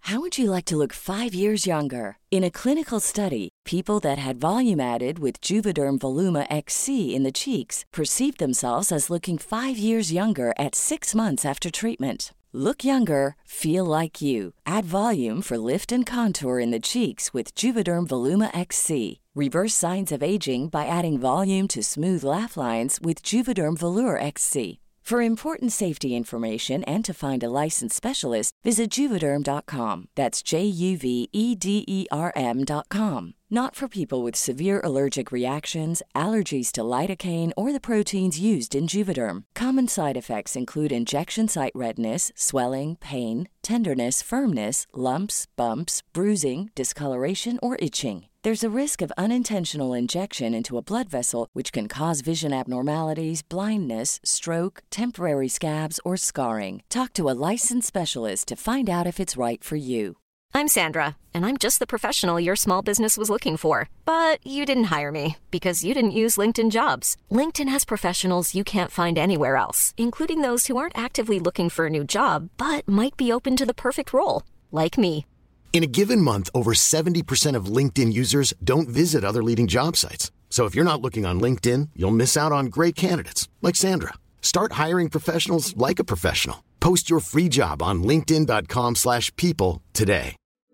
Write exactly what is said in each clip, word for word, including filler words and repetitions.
How would you like to look five years younger? In a clinical study, people that had volume added with Juvederm Voluma X C in the cheeks perceived themselves as looking five years younger at six months after treatment. Look younger, feel like you. Add volume for lift and contour in the cheeks with Juvederm Voluma X C. Reverse signs of aging by adding volume to smooth laugh lines with Juvederm Volure X C. For important safety information and to find a licensed specialist, visit Juvederm dot com. That's J U V E D E R M dot com. Not for people with severe allergic reactions, allergies to lidocaine, or the proteins used in Juvederm. Common side effects include injection site redness, swelling, pain, tenderness, firmness, lumps, bumps, bruising, discoloration, or itching. There's a risk of unintentional injection into a blood vessel, which can cause vision abnormalities, blindness, stroke, temporary scabs, or scarring. Talk to a licensed specialist to find out if it's right for you. I'm Sandra, and I'm just the professional your small business was looking for. But you didn't hire me because you didn't use LinkedIn Jobs. LinkedIn has professionals you can't find anywhere else, including those who aren't actively looking for a new job, but might be open to the perfect role, like me. In a given month, over seventy percent of LinkedIn users don't visit other leading job sites. So if you're not looking on LinkedIn, you'll miss out on great candidates like Sandra. Start hiring professionals like a professional. Post your free job on linkedin dot com slash people today.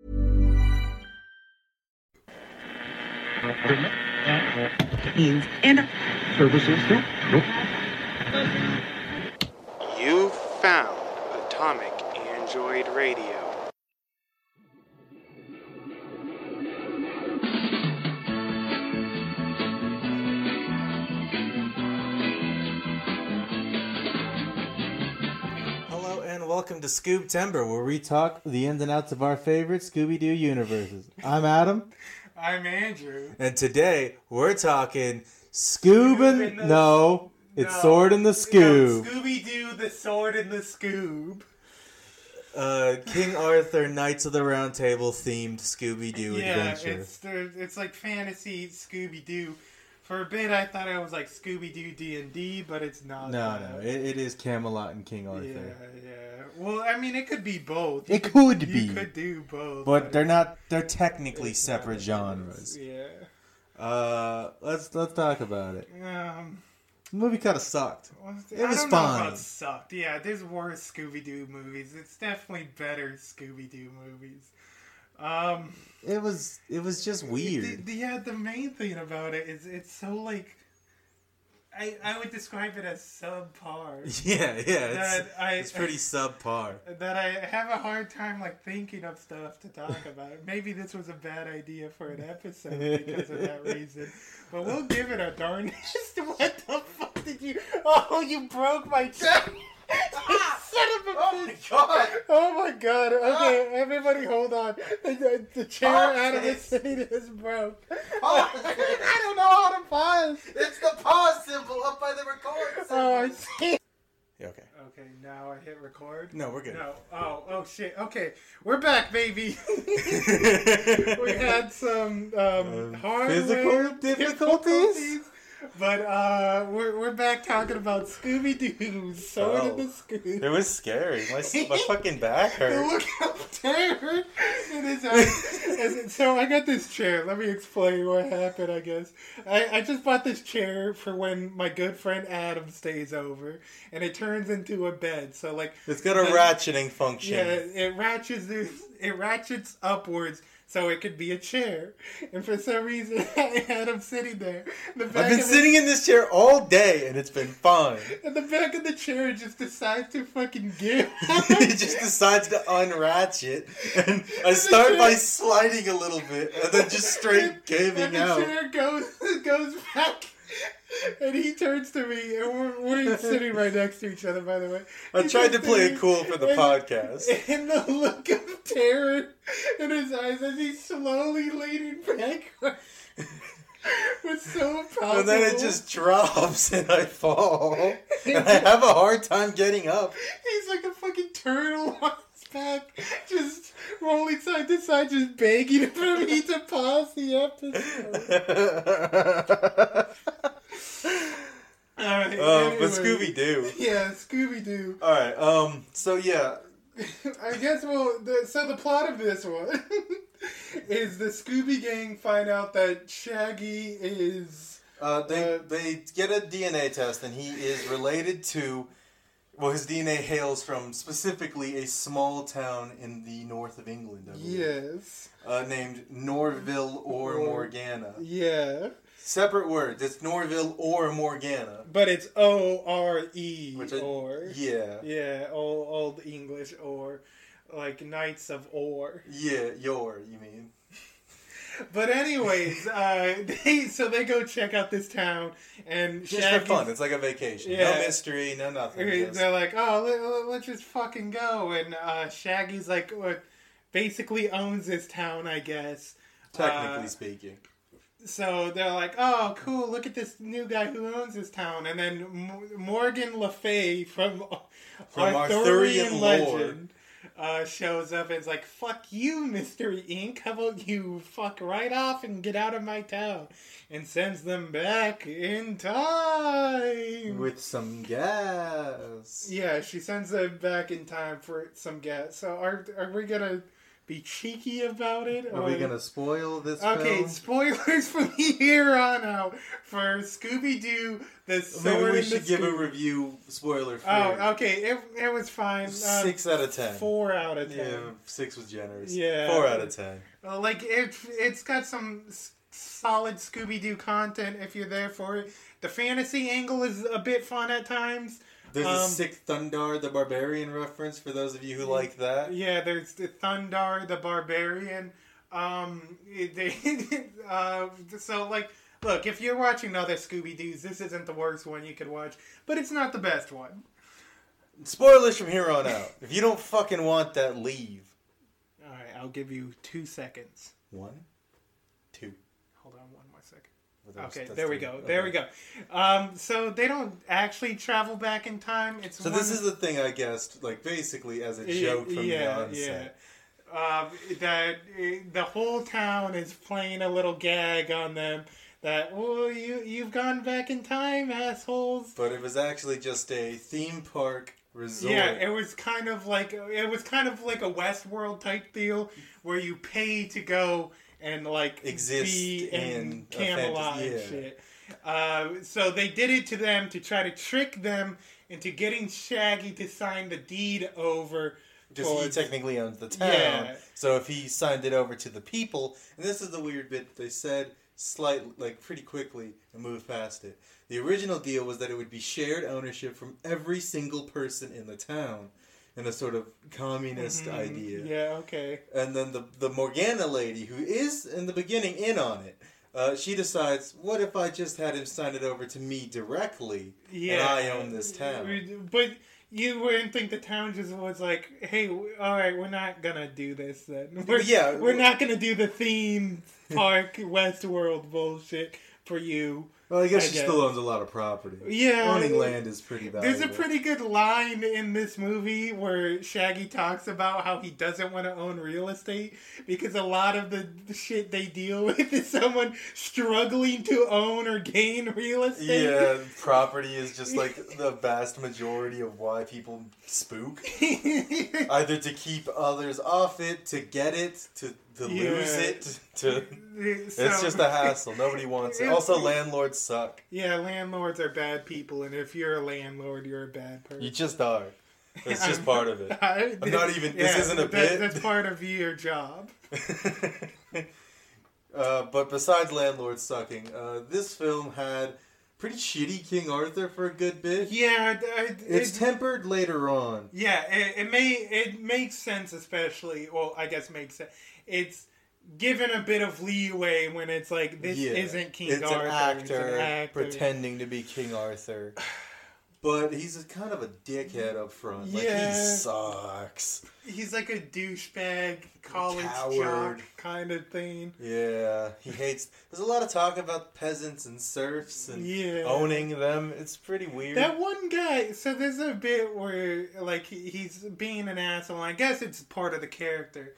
And services. You've found Atomic Android Radio. Welcome to Scoob Timber, where we talk the ins and outs of our favorite Scooby-Doo universes. I'm Adam. I'm Andrew. And today, we're talking Scoob and... the, no, it's no, Sword and the Scoob. No, Scooby-Doo, the Sword and the Scoob. Uh, King Arthur, Knights of the Round Table themed Scooby-Doo yeah, adventure. It's, it's like fantasy Scooby-Doo. For a bit, I thought it was like Scooby-Doo D and D, but it's not. No, that. no, it, it is Camelot and King Arthur. Yeah, yeah. Well, I mean, it could be both. You it could, could be. You could do both. But, but they're not, they're technically separate genres. Yeah. Uh, let's, let's talk about it. Um... The movie kind of sucked. It I was don't fine. Know about sucked. Yeah, there's worse Scooby-Doo movies. It's definitely better Scooby-Doo movies. Um, it was it was just weird. The, the, yeah, the main thing about it is it's so like I I would describe it as subpar. Yeah, yeah, it's, I, it's pretty subpar. That I have a hard time like thinking of stuff to talk about. Maybe this was a bad idea for an episode because of that reason. But we'll give it a darn. What the fuck did you? Oh, you broke my chair. Son of a oh my god! Oh my god! Okay, ah. Everybody, hold on. The, the, the chair pause out of the it. seat is broke. Pause I don't know how to pause. It's the pause symbol up by the record symbol. Oh, I see. Yeah, okay. Okay, now I hit record. No, we're good. No. Oh, oh shit. Okay, we're back, baby. We had some um, uh, hardware physical difficulties. difficulties. But uh, we're we're back talking about Scooby-Doo, Sword oh, and the Scoob. It was scary. My, my fucking back hurt. The look of terror in his eyes. So I got this chair. Let me explain what happened, I guess. I, I just bought this chair for when my good friend Adam stays over, and it turns into a bed. So like it's got a the, ratcheting function. Yeah, it ratchets it ratchets upwards. So it could be a chair. And for some reason, I had him sitting there. The back I've been of sitting the, in this chair all day, and it's been fine. And the back of the chair just decides to fucking give. It just decides to unratchet. And I start by sliding a little bit, and then just straight and, giving and the out. The chair goes, goes back. And he turns to me, and we're, we're sitting right next to each other, by the way. I he tried to play me, it cool for the and, podcast. And the look of terror in his eyes as he's slowly leaning backward was so palpable. And then it just drops, and I fall. And I have a hard time getting up. He's like a fucking turtle on his back, just rolling side to side, just begging for me to pause the episode. Alright, uh, anyway. But Scooby-Doo. Yeah, Scooby-Doo. Alright, um, so yeah, I guess well. The, so the plot of this one is the Scooby Gang find out that Shaggy is. Uh, they uh, they get a D N A test, and he is related to. Well, his D N A hails from specifically a small town in the north of England, I believe. Yes. Uh, named Norville or Morgana. Yeah. Separate words. It's Norville or Morgana. But it's O R E Which I- or. Yeah. Yeah, old, old English or. Like Knights of Or. Yeah, your, you mean. But anyways, uh, they so they go check out this town and Just for Shaggy's- fun. It's like a vacation. Yeah. No mystery, no nothing. Just- They're like, oh, let, let's just fucking go. And uh, Shaggy's like, what, basically owns this town, I guess. Technically Uh, speaking. So they're like, oh, cool, look at this new guy who owns this town. And then M- Morgan Le Fay from, From Arthurian Arthurian Legend uh, shows up and is like, fuck you, Mystery Incorporated. How about you fuck right off and get out of my town? And sends them back in time. With some gas. Yeah, she sends them back in time for some gas. So are are we gonna be cheeky about it? Are we gonna spoil this Okay, film? spoilers from here on out for Scooby-Doo, the Sword Maybe we and should the give a Scoop. review spoiler free. Oh, okay, it, it was fine. Uh, Six out of ten. Four out of ten. Yeah, six was generous. Yeah. Four out of ten. Uh, like, it, it's got some s- solid Scooby-Doo content if you're there for it. The fantasy angle is a bit fun at times. There's a Um, sick Thundar the Barbarian reference for those of you who like that. Yeah, there's the Thundar the Barbarian. Um, they, uh, so like, look, if you're watching other Scooby Doo's, this isn't the worst one you could watch, but it's not the best one. Spoilers from here on out. If you don't fucking want that, leave. All right, I'll give you two seconds. One, two. Hold on one more second. Well, that's- Okay, that's there we three. go. Okay. There we go. Um, so they don't actually travel back in time. It's So one, this is the thing I guessed, like basically as a joke from the onset. Yeah. Um, that uh, the whole town is playing a little gag on them. That oh, you you've gone back in time, assholes. But it was actually just a theme park resort. Yeah, it was kind of like it was kind of like a Westworld type deal where you pay to go and like Exist be in in a Camelot fantasy- and yeah. shit. Uh, so they did it to them to try to trick them into getting Shaggy to sign the deed over. Because he towards- technically owns the town. Yeah. So if he signed it over to the people, and this is the weird bit they said slightly, like pretty quickly and moved past it. The original deal was that it would be shared ownership from every single person in the town, in a sort of communist Mhm. idea. Yeah, okay. And then the the Morgana lady, who is in the beginning in on it, uh, she decides, what if I just had him sign it over to me directly, Yeah. and I own this town? But you wouldn't think the town just was like, hey, all right, we're not going to do this then. We're, yeah. We're not going to do the theme park Westworld bullshit for you. Well, I guess I she guess. still owns a lot of property. Yeah. Owning land is pretty valuable. There's a pretty good line in this movie where Shaggy talks about how he doesn't want to own real estate because a lot of the, the shit they deal with is someone struggling to own or gain real estate. Yeah, property is just like the vast majority of why people spook. Either to keep others off it, to get it, to, to Yeah. lose it, to... So- It's just a hassle. Nobody wants it. Also, landlords suck. Yeah, landlords are bad people, and if you're a landlord, you're a bad person. You just are. It's just part of it. I, I'm not even- this isn't a that- bit. That's part of your job. uh, but besides landlords sucking, uh, this film had pretty shitty King Arthur for a good bit. Yeah, it, It's it, tempered later on. yeah. It, it may it makes sense, especially. Well, I guess makes sense. It's given a bit of leeway when it's like this Yeah. isn't King it's Arthur. An actor it's an actor pretending to be King Arthur. But he's a kind of a dickhead up front. Like, Yeah. he sucks. He's like a douchebag, college Coward. jock kind of thing. Yeah, he hates... There's a lot of talk about peasants and serfs and Yeah. owning them. It's pretty weird. That one guy, so there's a bit where, like, he- he's being an asshole. I guess it's part of the character.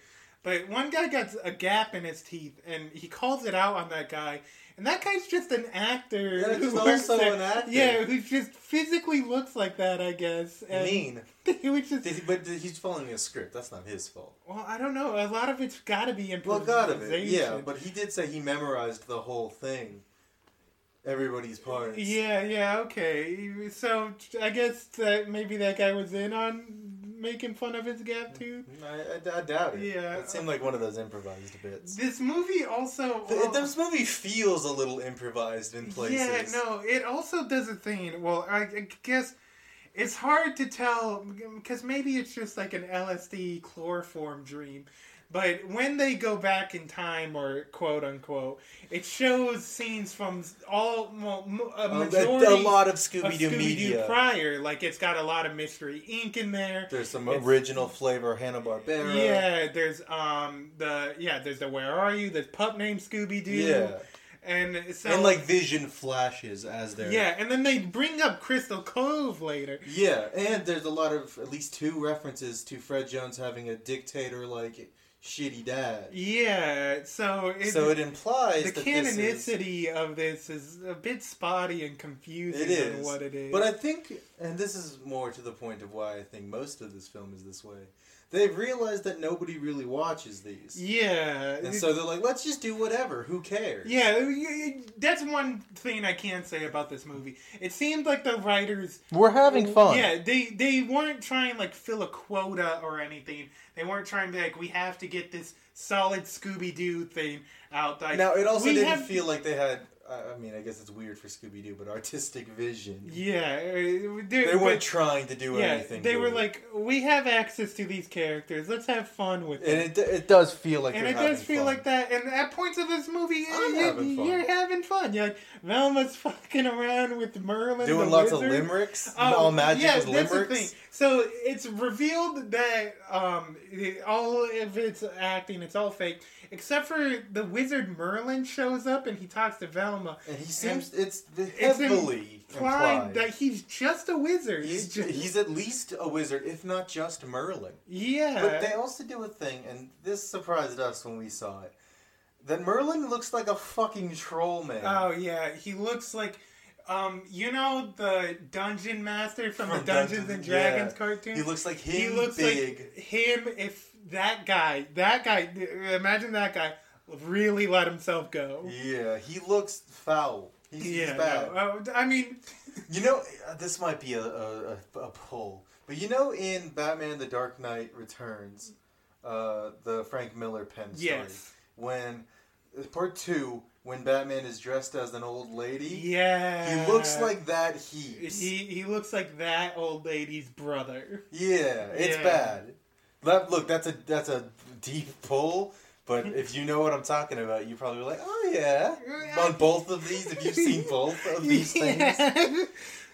But one guy got a gap in his teeth, and he calls it out on that guy. And that guy's just an actor. Yeah, who he's works also there. an actor. Yeah, who just physically looks like that, I guess. And Mean. He was just... Did he- but he's following a script. That's not his fault. Well, I don't know. A lot of it's got to be Well, improvisation. God of it, yeah. But he did say he memorized the whole thing. Everybody's parts. Yeah, yeah, okay. So I guess that maybe that guy was in on making fun of his gap tooth. I, I, I doubt it. Yeah. It seemed like one of those improvised bits. This movie also... Th- this movie feels a little improvised in places. Yeah, no, it also does a thing. Well, I, I guess it's hard to tell because maybe it's just like an L S D chloroform dream. But when they go back in time, or quote unquote, it shows scenes from all well, a majority a, a lot of Scooby-Doo, of Scooby-Doo media prior. Like it's got a lot of Mystery Incorporated in there. There's some It's, original flavor Hanna-Barbera. Yeah, there's um the yeah there's the Where Are You? There's Pup Named Scooby-Doo. Yeah. And so and like vision flashes as they're yeah, and then they bring up Crystal Cove later. yeah, and there's a lot of at least two references to Fred Jones having a dictator like shitty dad. Yeah, so it, so it implies the that canonicity this is, of this is a bit spotty and confusing it is on what it is. But I think, and this is more to the point of why I think most of this film is this way. They've realized that nobody really watches these. Yeah. And so they're like, let's just do whatever. Who cares? Yeah, that's one thing I can say about this movie. It seemed like the writers... We're having fun. Yeah, they, they weren't trying like fill a quota or anything. They weren't trying to be like, we have to get this solid Scooby-Doo thing out. Like, now, it also we didn't have... feel like they had... I mean, I guess it's weird for Scooby-Doo, but artistic vision. Yeah. They weren't trying to do yeah, anything. They were it. like, we have access to these characters. Let's have fun with them. And it, it does feel like And they're it having does feel fun. like that. And at points of this movie, I'm you, having fun. you're having fun. You're like, Velma's fucking around with Merlin, Doing the lots wizard. of limericks. Oh, all magic yeah, was that's limericks. the thing. So it's revealed that um, it, all of it's acting, it's all fake, except for the wizard Merlin shows up and he talks to Velma. And he seems and it's it's heavily implied implied that he's just a wizard. he's, just, he's at least a wizard, if not just Merlin. yeah. But they also do a thing, and this surprised us when we saw it. That Merlin looks like a fucking troll man. Oh yeah, he looks like, um, you know the Dungeon Master from, From the Dungeons, Dungeons- and Dragons yeah. cartoon. He looks like him. He looks big. like him. If that guy, that guy, imagine that guy really let himself go. Yeah, he looks foul. He's, he's Yeah, bad. no, uh, I mean, You know, uh, this might be a, a, a, a pull, but you know in Batman The Dark Knight Returns, uh, the Frank Miller pen story, yes, when, part two, when Batman is dressed as an old lady, yeah, he looks like that heaps. he he looks like that old lady's brother. Yeah, it's Yeah. bad. That, look, that's a that's a deep pull, but if you know what I'm talking about, you probably be like, oh yeah, on both of these, if you've seen both of these things. Yeah.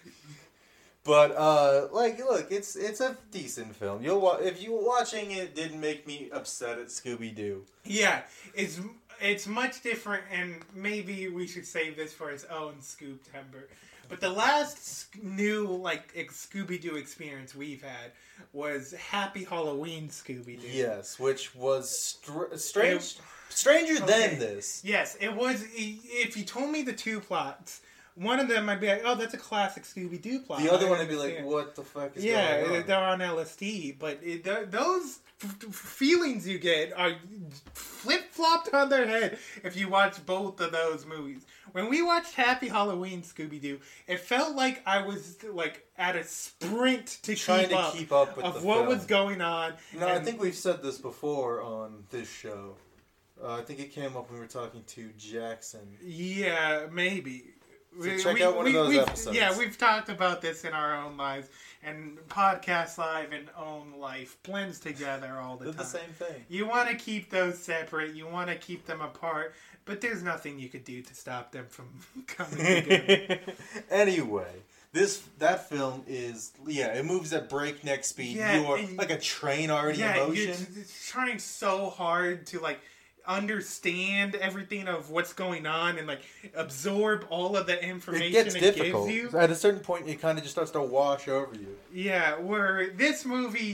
But uh, like, look, it's it's a decent film. You'll wa- if you watching it didn't make me upset at Scooby Doo. Yeah, it's it's much different, and maybe we should save this for its own Scoop-tember. But the last new like Scooby Doo experience we've had was Happy Halloween Scooby Doo. Yes, which was str- strange, It- stranger Okay. than this. Yes, it was. If you told me the two plots, one of them I'd be like, "Oh, that's a classic Scooby Doo plot." The other I one I'd be like, understand. what the fuck is Yeah, going on? they're on L S D, but it, th- those f- f- feelings you get are flip flopped on their head if you watch both of those movies. When we watched Happy Halloween Scooby Doo, it felt like I was like at a sprint to Trying keep to up keep up with of the what film. was going on. No, I and- think we've said this before on this show. Uh, I think it came up when we were talking to Jackson. Yeah, maybe. So check out one of those we've, episodes. Yeah, we've talked about this in our own lives, and podcast live and own life blends together all the They're time. the same thing. You want to keep those separate. You want to keep them apart, but there's nothing you could do to stop them from coming together. Anyway, this that film is yeah, it moves at breakneck speed. Yeah, you are and- like a train already yeah, in you're motion. t- trying so hard to like understand everything of what's going on and like absorb all of the information It gets it difficult. gives you. At a certain point, it kind of just starts to wash over you. Yeah, where this movie,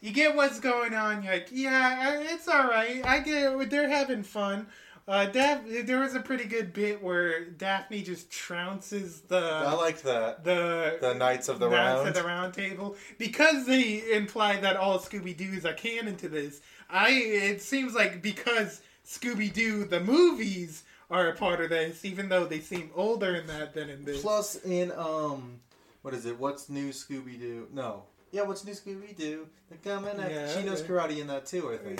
you get what's going on. You're like, yeah, it's all right. I get they're having fun. Uh, Daphne, there was a pretty good bit where Daphne just trounces the. I liked that. The the Knights of the Knights Round. of the Round Table, because they imply that all Scooby Doo's are canon to this. I it seems like because Scooby Doo the movies are a part of this, even though they seem older in that than in this. Plus, in um, what is it? What's New Scooby Doo? No, yeah, What's New Scooby Doo? They're coming. Yeah, she knows okay. karate in that too, I think.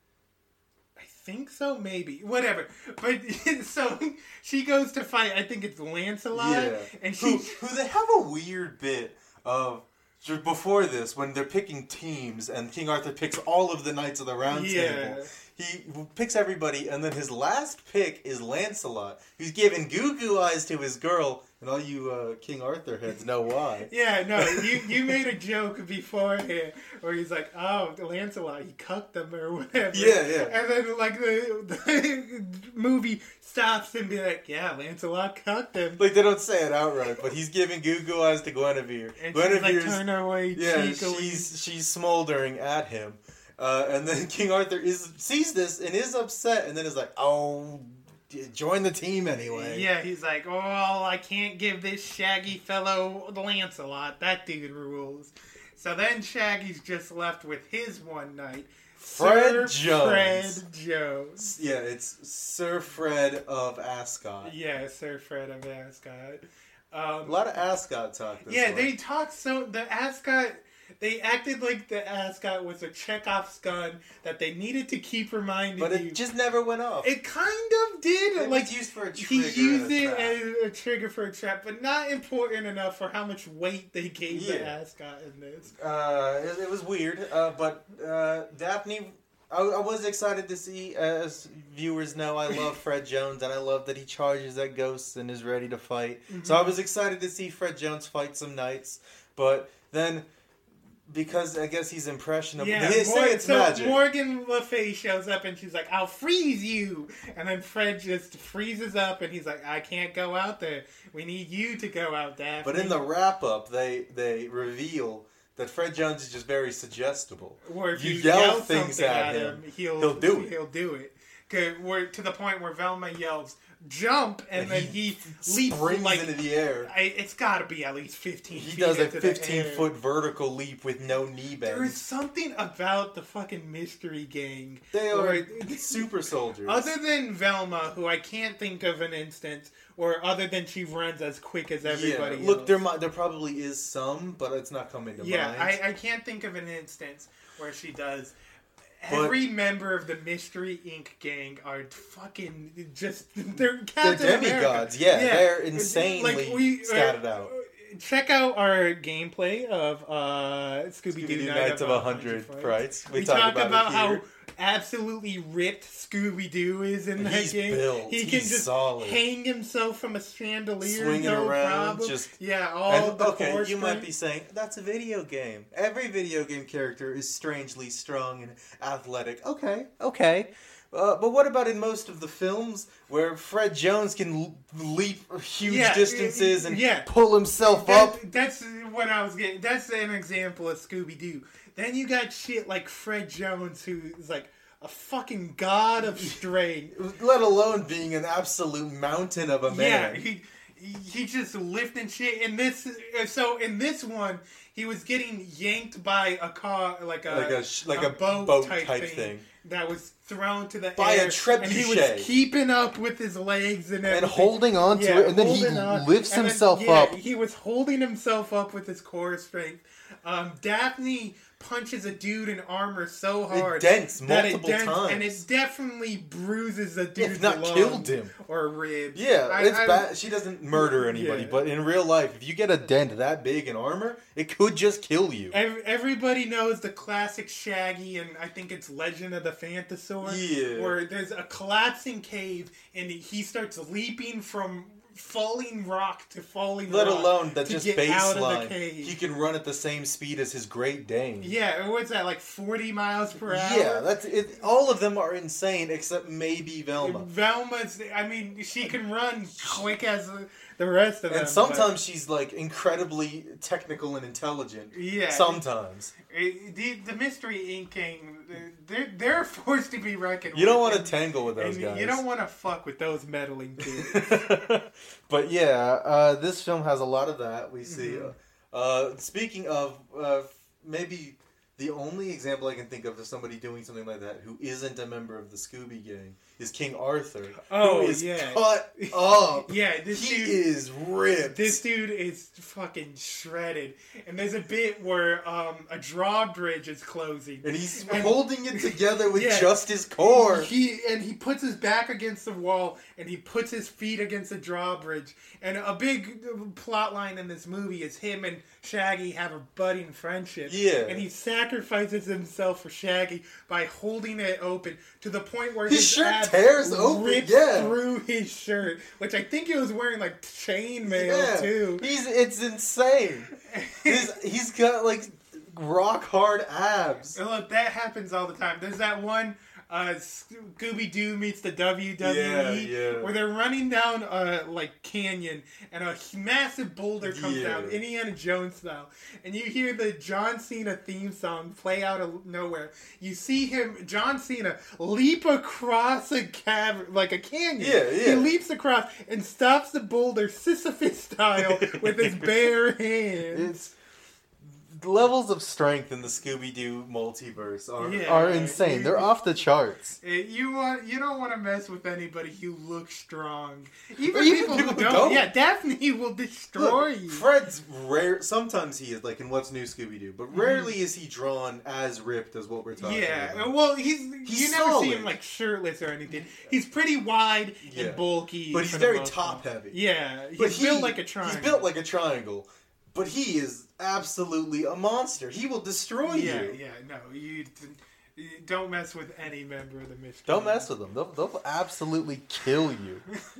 I think so, maybe. Whatever. But, so, she goes to fight, I think it's Lancelot. Yeah. And she... Who, who they have a weird bit of, before this, when they're picking teams, and King Arthur picks all of the Knights of the Round Yeah. Table. He picks everybody, and then his last pick is Lancelot, who's giving goo-goo eyes to his girl, and all you uh, King Arthur heads know why. Yeah, no, you, you made a joke beforehand where he's like, oh, Lancelot, he cucked them or whatever. Yeah, yeah. And then, like, the, the movie stops and be like, yeah, Lancelot cucked him. Like, they don't say it outright, but he's giving goo-goo eyes to Guinevere. And she's like, turn her way yeah, cheekily. she's, she's smoldering at him. Uh, and then King Arthur is sees this and is upset, and then is like, oh, join the team anyway. Yeah, he's like, oh, I can't give this Shaggy fellow Lancelot. That dude rules. So then Shaggy's just left with his one knight, Fred Sir Jones. Fred Jones. Yeah, it's Sir Fred of Ascot. Yeah, Sir Fred of Ascot. Um, A lot of Ascot talk this yeah, one. they talk so... The Ascot... They acted like the Ascot was a Chekhov's gun that they needed to keep reminding But you. it just never went off. It kind of did. It like was used for a he trigger used and a it trap. as a trigger for a trap, but not important enough for how much weight they gave the Yeah. Ascot in this. Uh, it, it was weird, uh, but uh, Daphne... I, I was excited to see, as viewers know, I love Fred Jones, and I love that he charges at ghosts and is ready to fight. Mm-hmm. So I was excited to see Fred Jones fight some knights, but then... Because I guess he's impressionable. Yeah, they say Mor- it's so magic. Morgan Le Fay shows up and she's like, I'll freeze you. And then Fred just freezes up and he's like, I can't go out there. We need you to go out, Daphne. But in the wrap-up, they, they reveal that Fred Jones is just very suggestible. Or if you, you yell, yell things something at at him, him, he'll, he'll do it. He'll do it. 'Kay, we're to the point where Velma yells, jump, and, And then he he, leaps springs like, into the air. I, it's got to be at least fifteen He feet does a into the air. fifteen-foot vertical leap with no knee bend. There is something about the fucking Mystery Gang. They where- are super soldiers. Other than Velma, who I can't think of an instance, or other than she runs as quick as everybody yeah. Look, else. there mi- there probably is some, but it's not coming to Yeah, mind. I, I can't think of an instance where she does. But- Every member of the Mystery Incorporated gang are fucking just they're They're Captain demigods. America. Yeah, they're It's insanely like we, uh, statted out. Check out our gameplay of uh, Scooby Doo Scooby-Doo Night Nights of a one hundred Frights. We, We talk, talk about, about it how here. absolutely ripped Scooby Doo is in that He's game. built. He can He's just solid. hang himself from a chandelier, Swinging no around, problem. just- yeah, all And, the okay, force you might strength. be saying, that's a video game. Every video game character is strangely strong and athletic. Okay, okay. Uh, but what about in most of the films where Fred Jones can l- leap huge Yeah, distances and yeah. pull himself up? That, that's what I was getting. That's an example of Scooby Doo. Then you got shit like Fred Jones, who is like a fucking god of strength. Let alone being an absolute mountain of a Yeah, man. he he just lifting shit. In this, so in this one, he was getting yanked by a car, like a Like a sh- like a boat, boat type, type thing, thing. that was thrown to the By a air, and he was trebuchet. keeping up with his legs and everything. And holding on to Yeah, it, and then he holding on. lifts And then, himself yeah, up. He was holding himself up with his core strength. Um, Daphne punches a dude in armor so hard dents that it multiple dents, times. and it definitely bruises a dude's If not lung killed him. or ribs. Yeah, I- it's I- bad. She doesn't murder anybody, Yeah. but in real life, if you get a dent that big in armor, it could just kill you. Ev- Everybody knows the classic Shaggy, and I think it's Legend of the Phantasaur, Yeah. where there's a collapsing cave, and he starts leaping from falling rock to falling Let rock alone that to just get out of the baseline. cave. He can run at the same speed as his Great Dane. Yeah, what's that, like forty miles per hour? Yeah, that's it. All of them are insane except maybe Velma. Velma's, I mean, she can run quick as the rest of them. And sometimes she's like incredibly technical and intelligent. Yeah. Sometimes. It, the, the Mystery Incorporated gang, they're, they're forced to be reckoned with. You don't want to and- tangle with those and guys. You don't want to fuck with those meddling kids. But yeah, uh, this film has a lot of that. We see. Mm-hmm. Uh, speaking of, uh, maybe the only example I can think of of somebody doing something like that who isn't a member of the Scooby Gang is King Arthur. Oh, who is yeah. cut up. Yeah, this he dude is ripped. This dude is fucking shredded. And there's a bit where um, a drawbridge is closing. and he's And- holding it together with Yeah. just his core. He and he puts his back against the wall and he puts his feet against the drawbridge. And a big plot line in this movie is him and Shaggy have a budding friendship. Yeah. And he sacrifices himself for Shaggy by holding it open to the point where His his, shirt abs tears open, rips yeah. through his shirt, which I think he was wearing like chainmail Yeah, too. he's it's insane. He's, he's got like rock hard abs. And look, that happens all the time. There's that one uh, Scooby Doo meets the W W E Yeah, yeah. where they're running down a like canyon and a massive boulder comes Yeah. down, Indiana Jones style, and you hear the John Cena theme song play out of nowhere. You see him, John Cena, leap across a cavern like a canyon. Yeah, yeah. He leaps across and stops the boulder Sisyphus style with his bare hands. It's the levels of strength in the Scooby-Doo multiverse are Yeah. are insane. They're off the charts. Uh, You want you don't want to mess with anybody who looks strong. Even, Even people, people who who don't, don't. yeah, Daphne will destroy Look, you. Fred's rare. Sometimes he is like in What's New Scooby-Doo, Mm-hmm. but rarely is he drawn as ripped as what we're talking Yeah, about. well, he's, He's you never see him solid. like shirtless or anything. He's pretty wide Yeah. and bulky, But he's for the very most part. top-heavy. Yeah, he's But he- built like a triangle. He's built like a triangle, but he is absolutely a monster. He will destroy yeah, you. yeah. No, you, you don't mess with any member of the Mystery. Don't mess with them. They'll, they'll absolutely kill you.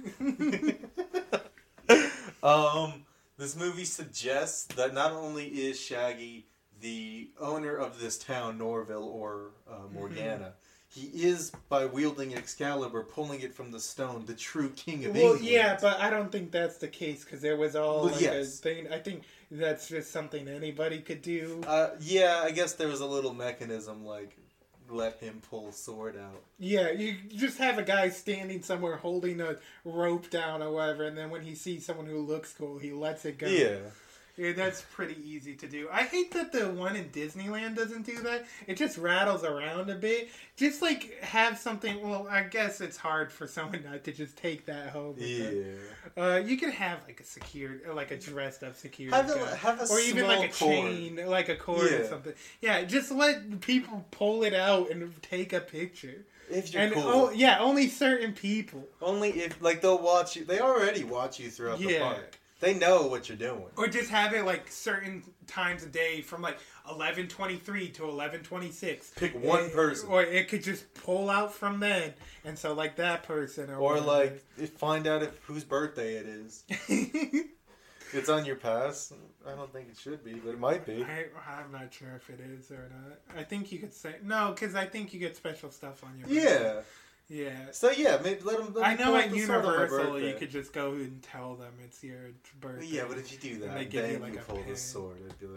um, this movie suggests that not only is Shaggy the owner of this town, Norville or uh, Morgana, he is, by wielding Excalibur, pulling it from the stone, the true king of Well, England. yeah, but I don't think that's the case because there was all Well, like yes. a thing. I think that's just something anybody could do. Uh, yeah, I guess there was a little mechanism like let him pull sword out. Yeah, you just have a guy standing somewhere holding a rope down or whatever, and then when he sees someone who looks cool, he lets it go. Yeah. Yeah, that's pretty easy to do. I hate that the one in Disneyland doesn't do that. It just rattles around a bit. Just like have something. Well, I guess it's hard for someone not to just take that home. With Yeah. them. Uh, you could have like a secure, like a dressed up security Have a- guy, have a or even like a small cord. chain, like a cord or Yeah. something. Yeah, just let people pull it out and take a picture. If you're And cool. oh, yeah, only certain people. Only if, like, they'll watch you. They already watch you throughout the Yeah. park. They know what you're doing. Or just have it like certain times a day from like eleven twenty-three to eleven twenty-six. Pick one person. Or it could just pull out from then. And so like that person. Or, Or, whatever. like, if- find out if whose birthday it is. It's on your pass. I don't think it should be, but it might be. I, I'm not sure if it is or not. I think you could say... No, because I think you get special stuff on your birthday. Yeah. Yeah. So, yeah, maybe let them... I know at Universal you could just go and tell them it's your birthday. Yeah, but if you do that, And they give you then like you a pull the pen. sword. I'd be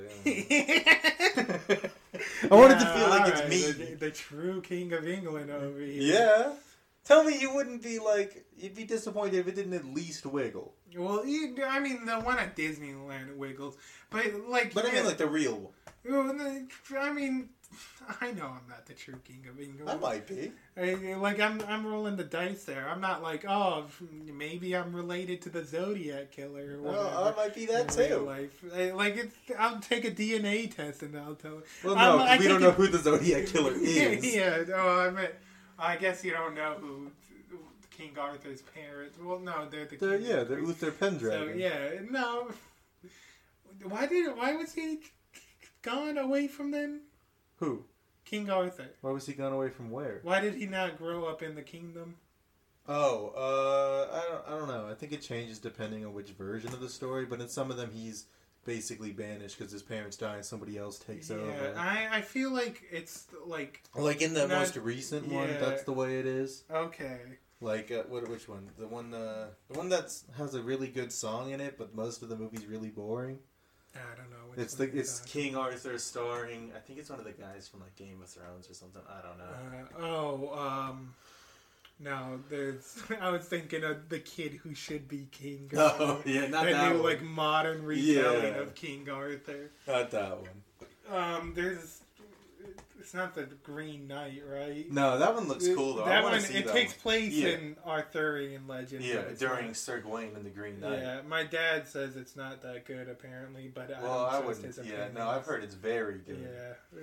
like, oh. I want it to feel like it's alright, me. The, the true king of England over here. Yeah. Tell me you wouldn't be like... You'd be disappointed if it didn't at least wiggle. Well, you, I mean, the one at Disneyland wiggles. But, like... But I yeah, mean, like, the real one. well, the- I mean... I know I'm not the true king of England. I might be. I, like, I'm I'm rolling the dice there. I'm not like, oh, maybe I'm related to the Zodiac Killer or whatever. Well, I might be that in real too. life. I- Like, it's, I'll take a D N A test and I'll tell. Well, I'm- no, I 'cause we take don't know it- who the Zodiac Killer is. yeah, oh, I meant, I guess you don't know who King Arthur's parents. Well, no, they're the They're, King yeah, they're Uther So Pendragon. yeah, no. Why did why was he gone away from them? Who? King Arthur. Why was he gone away from where? Why did he not grow up in the kingdom? Oh, uh, I don't, I don't know. I think it changes depending on which version of the story, but in some of them he's basically banished because his parents die and somebody else takes yeah, over. I, I feel like it's like... Like in the not, most recent yeah. one, that's the way it is. Okay. Like, uh, what? Which one? The one uh, the one that has a really good song in it, but most of the movie's really boring. I don't know. Which It's the it's talking. King Arthur starring, I think it's one of the guys from like Game of Thrones or something. I don't know. Uh, oh, um... No, there's. I was thinking of the kid who should be King Arthur. Oh, yeah, not that that new, one. like modern retelling Yeah. of King Arthur. Not that one. Um, there's. It's not the Green Knight, right? No, that one looks cool though. That I want one, to see it that takes one. place Yeah. in Arthurian legend. Yeah, but it's during not- Sir Gawain and the Green Knight. Yeah, my dad says it's not that good apparently, but I Well, don't I trust wouldn't. his Yeah, opinions. no, I've heard it's very good. Yeah.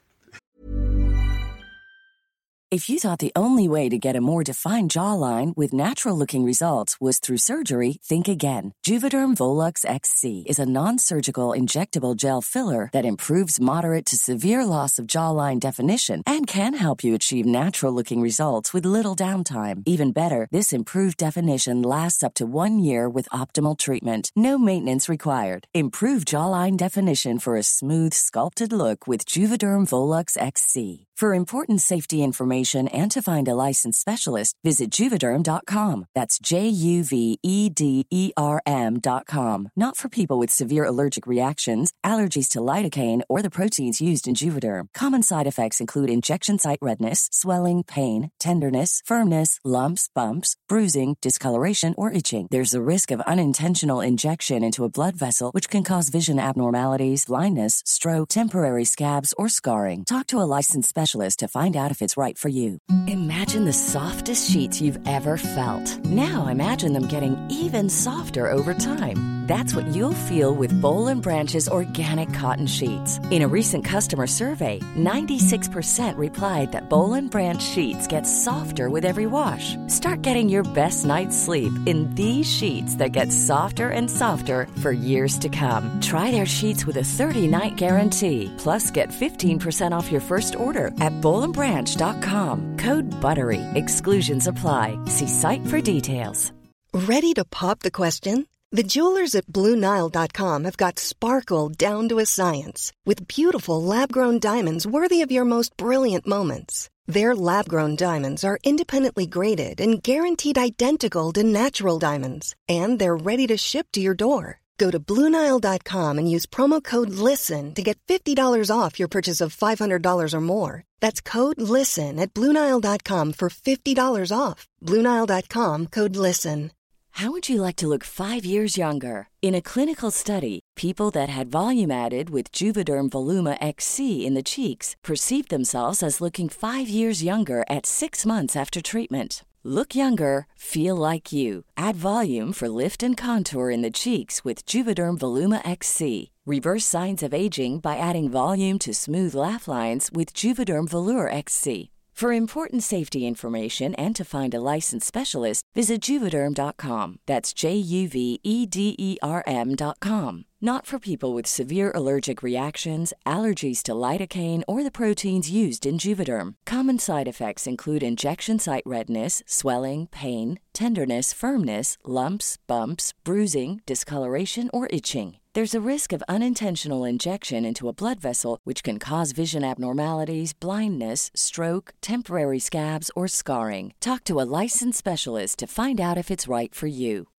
If you thought the only way to get a more defined jawline with natural-looking results was through surgery, think again. Juvederm Volux X C is a non-surgical injectable gel filler that improves moderate to severe loss of jawline definition and can help you achieve natural-looking results with little downtime. Even better, this improved definition lasts up to one year with optimal treatment. No maintenance required. Improve jawline definition for a smooth, sculpted look with Juvederm Volux X C. For important safety information and to find a licensed specialist, visit Juvederm dot com. That's J U V E D E R M dot com. Not for people with severe allergic reactions, allergies to lidocaine, or the proteins used in Juvederm. Common side effects include injection site redness, swelling, pain, tenderness, firmness, lumps, bumps, bruising, discoloration, or itching. There's a risk of unintentional injection into a blood vessel, which can cause vision abnormalities, blindness, stroke, temporary scabs, or scarring. Talk to a licensed specialist to find out if it's right for you. Imagine the softest sheets you've ever felt. Now imagine them getting even softer over time. That's what you'll feel with Boll and Branch's organic cotton sheets. In a recent customer survey, ninety-six percent replied that Boll and Branch sheets get softer with every wash. Start getting your best night's sleep in these sheets that get softer and softer for years to come. Try their sheets with a thirty-night guarantee. Plus, get fifteen percent off your first order at boll and branch dot com. Code BUTTERY. Exclusions apply. See site for details. Ready to pop the question? The jewelers at Blue Nile dot com have got sparkle down to a science with beautiful lab-grown diamonds worthy of your most brilliant moments. Their lab-grown diamonds are independently graded and guaranteed identical to natural diamonds, and they're ready to ship to your door. Go to Blue Nile dot com and use promo code LISTEN to get fifty dollars off your purchase of five hundred dollars or more. That's code LISTEN at Blue Nile dot com for fifty dollars off. Blue Nile dot com, code LISTEN. How would you like to look five years younger? In a clinical study, people that had volume added with Juvederm Voluma X C in the cheeks perceived themselves as looking five years younger at six months after treatment. Look younger, feel like you. Add volume for lift and contour in the cheeks with Juvederm Voluma X C. Reverse signs of aging by adding volume to smooth laugh lines with Juvederm Volure X C. For important safety information and to find a licensed specialist, visit Juvederm dot com. That's J U V E D E R M dot com. Not for people with severe allergic reactions, allergies to lidocaine, or the proteins used in Juvederm. Common side effects include injection site redness, swelling, pain, tenderness, firmness, lumps, bumps, bruising, discoloration, or itching. There's a risk of unintentional injection into a blood vessel, which can cause vision abnormalities, blindness, stroke, temporary scabs, or scarring. Talk to a licensed specialist to find out if it's right for you.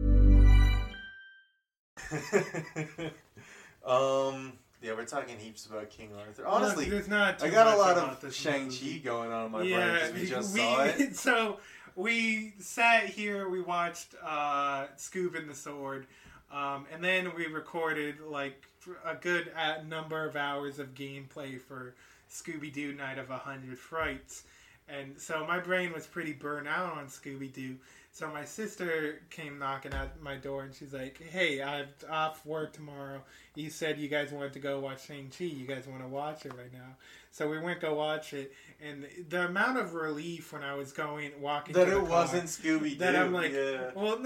um, yeah, we're talking heaps about King Arthur. Honestly, Look, there's not I too got a much lot about of this Shang-Chi movie. going on in my Yeah, brain because we just we, saw it. So we sat here, we watched uh, Scoob and the Sword, um, and then we recorded like a good uh, number of hours of gameplay for Scooby-Doo Night of a Hundred Frights. And so my brain was pretty burnt out on Scooby-Doo. So my sister came knocking at my door and she's like, hey, I'm off work tomorrow. You said you guys wanted to go watch Shang-Chi. You guys want to watch it right now? So we went to go watch it, and the amount of relief when I was going walking that to the it car, wasn't Scooby Doo. that I'm like, yeah. well,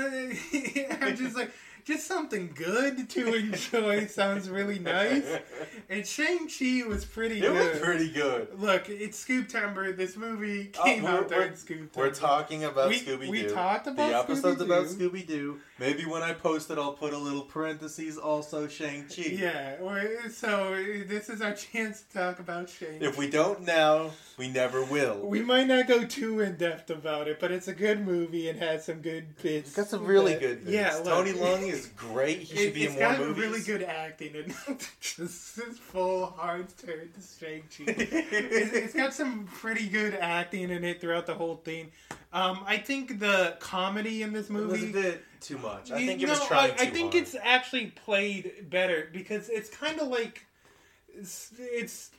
I'm just like. Just something good to enjoy sounds really nice. And Shang-Chi was pretty It good. was pretty good. Look, it's Scoop-Timber. This movie Uh, came we're- out during we're- Scoop-Timber. We're talking about We- Scooby-Doo. we talked about the episodes about Scooby-Doo. Scooby-Doo. Maybe when I post it, I'll put a little parentheses, also Shang-Chi. Yeah, we're- so this is our chance to talk about Shang-Chi. If we don't now, we never will. We might not go too in-depth about it, but it's a good movie and has some good bits. It's got some really that- good bits. Yeah, look, Tony Leung is great. He should It, be in it's more got movies. really good acting and just this full hard turn to Shang-Chi. it's, it's got some pretty good acting in it throughout the whole thing. Um, I think the comedy in this It was a movie... bit too much. I You think it know, was trying I, too I think hard. it's actually played better because it's kind of like... It's... it's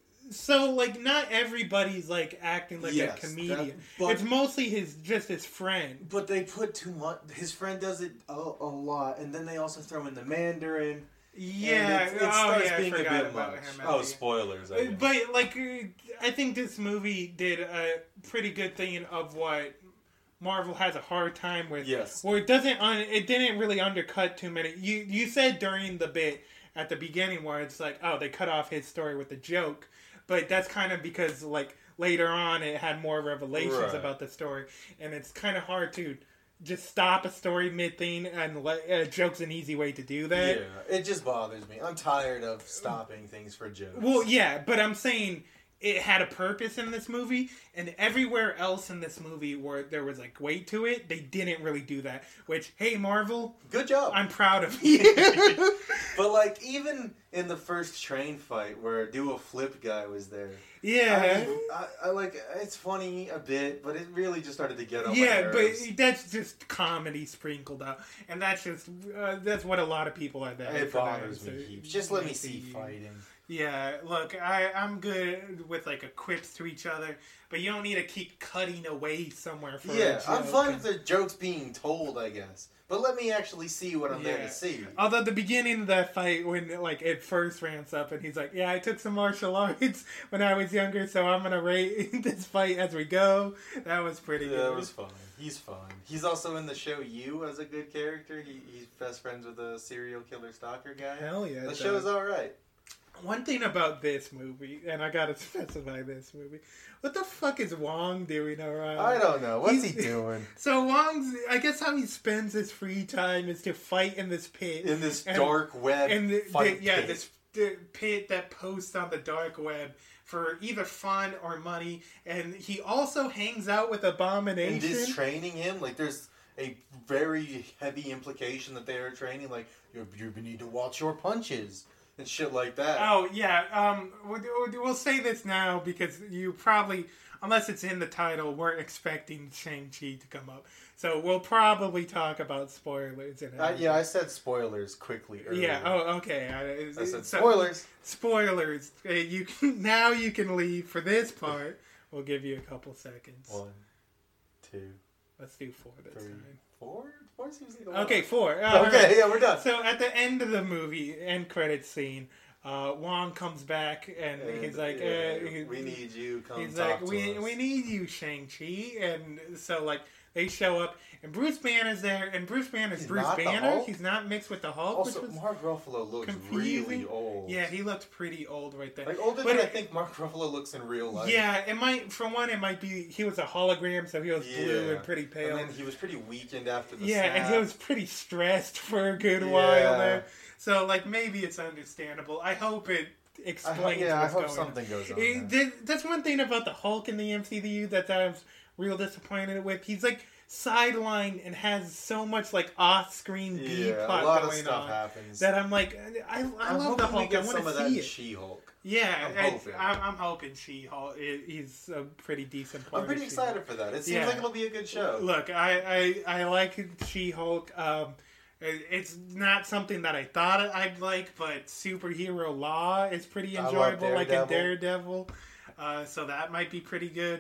so, like, not everybody's, like, acting like Yes, a comedian. that- but- it's mostly his just his friend. But they put too much. His friend does it a, a lot, and then they also throw in the Mandarin. Yeah, and it, it oh, starts yeah, I being a forgot bit about much. him at Oh, the- spoilers! I Uh, mean. But like, uh, I think this movie did a pretty good thing of what Marvel has a hard time with. Yes. Where it doesn't, un- it didn't really undercut too many. You you said during the bit at the beginning where it's like, oh, they cut off his story with a joke, but that's kind of because like later on it had more revelations Right. about the story, and it's kind of hard to just stop a story mid thing and let a joke's an easy way to do that. Yeah, it just bothers me. I'm tired of stopping things for jokes. Well, yeah, but I'm saying it had a purpose in this movie, and everywhere else in this movie where there was like weight to it, they didn't really do that. Which, hey, Marvel, good job. I'm proud of you. But like, even in the first train fight where Duo Flip guy was there, yeah, I, I, I like it's funny a bit, but it really just started to get on my yeah, nerves. but that's just comedy sprinkled out, and that's just uh, that's what a lot of people are there. It for bothers that, me so heaps. Just let me make see the- fighting. Yeah, look, I, I'm good with like a quips to each other, but you don't need to keep cutting away somewhere for Yeah, a I'm joke fine and- with the jokes being told, I guess. But let me actually see what I'm there Yeah. to see. Although the beginning of that fight, when like it first ramps up, and he's like, "Yeah, I took some martial arts when I was younger, so I'm gonna rate this fight as we go." That was pretty Yeah, good. that was fine. He's fine. He's also in the show You as a good character. He, he's best friends with a serial killer stalker guy. Hell yeah, The it show's does. alright. One thing about this movie, and I gotta specify this movie, what the fuck is Wong doing around? I don't know. What's he He's- doing? So Wong's, I guess how he spends his free time is to fight in this pit. In this And- dark web and the, fight the, yeah, pit. this the pit that posts on the dark web for either fun or money, and he also hangs out with And Abomination. is training him. Like, there's a very heavy implication that they are training. Like, you, you need to watch your punches and shit like that. Oh yeah, um, we'll, we'll say this now because you probably, unless it's in the title, weren't expecting Shang-Chi to come up. So we'll probably talk about spoilers. And Uh, yeah, I said spoilers quickly earlier. Yeah. Oh, okay. I, I said so- spoilers. Spoilers. Uh, You can, now you can leave for this part. We'll give you a couple seconds. One, two, Let's do four this three, time. four? Four seems like a lot. Okay, four. All Okay, right. yeah, we're done. So at the end of the movie, end credits scene, uh, Wong comes back and, And, he's like, yeah, uh, he- we need you. Come He's talk like, to we us. we need you, Shang-Chi, and so like they show up, and Bruce Banner's there, and Bruce Banner's He's Bruce not the Banner. Hulk? He's not mixed with the Hulk, Also, which was Mark Ruffalo looks confusing. really old. Yeah, he looked pretty old right there. Like, older But than I it- think Mark Ruffalo looks in real life. Yeah, it might. For one, it might be he was a hologram, so he was blue and pretty pale. And then he was pretty weakened after the Yeah, snap. and he was pretty stressed for a good Yeah. while there. So, like, maybe it's understandable. I hope it I explains hope, yeah, I what's hope going something goes on. on. It- there. th- that's one thing about the Hulk in the M C U that I was real disappointed with. He's, like, sidelined and has so much, like, off-screen B Yeah, plot a lot going of stuff on happens. that I'm like, I, I I'm love the hoping we Hulk. I get want some of to that see in it. She-Hulk. Yeah, I'm I'm hoping. hoping. I'm, I'm hoping She-Hulk. i- He's a pretty decent part I'm pretty of She-Hulk. excited for that. It seems Yeah. like it'll be a good show. Look, I, I, I like She-Hulk. Um, it- it's not something that I thought I'd like, but superhero law is pretty I love enjoyable, like in Daredevil. Daredevil. Uh, so that might be pretty good.